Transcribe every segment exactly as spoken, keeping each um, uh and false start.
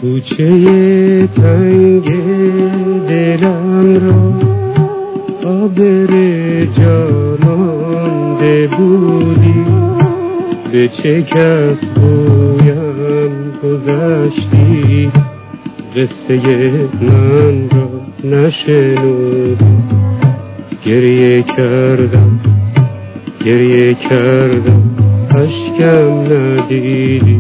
کوچه تنگ دلم را آبر جا مانده بودی، به چه کس گویم گذشتی، قصه من را نشنودی. گریه کردم گریه کردم اشکم ندیدی.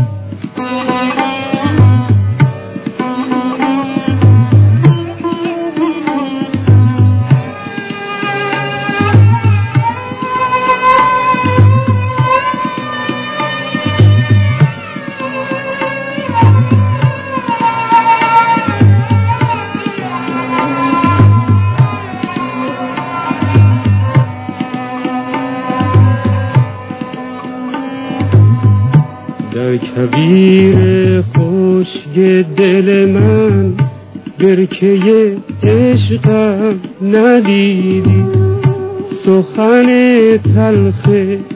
در کویر خشک دل من برکه عشقم ندیدی، سخن تلخ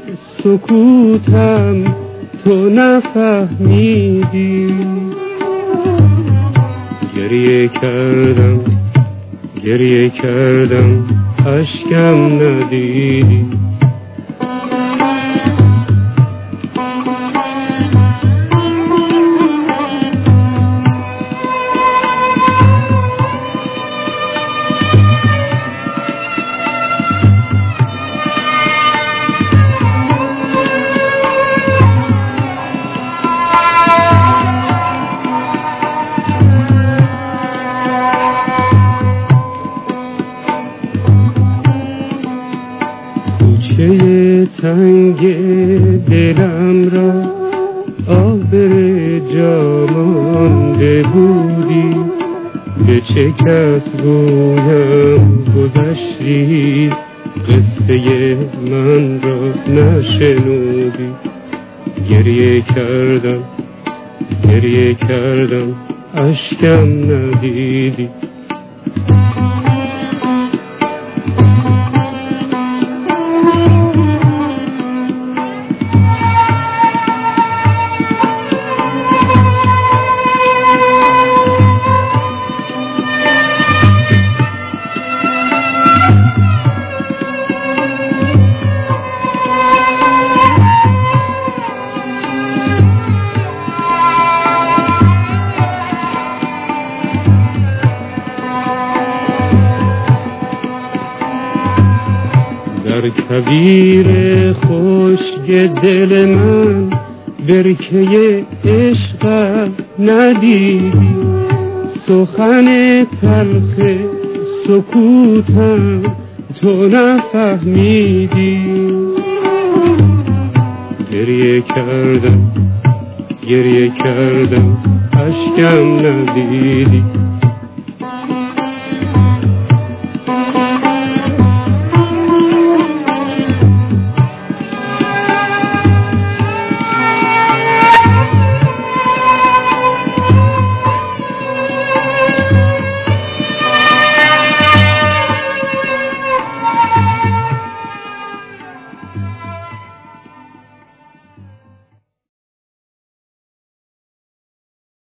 سکوتم تو نفهمیدی. گریه کردم گریه کردم اشکم ندیدی. کوچه تنگ دلم را آبر جا مانده بودی، به چه کس گویم گذشتی، قصه من را نشنودی. گریه کردم گریه کردم اشکم ندیدی. در کویر خشک دل من برکه عشقم ندیدی، سخن تلخ سکوتم تو نفهمیدی. گریه کردم گریه کردم اشکم ندیدی.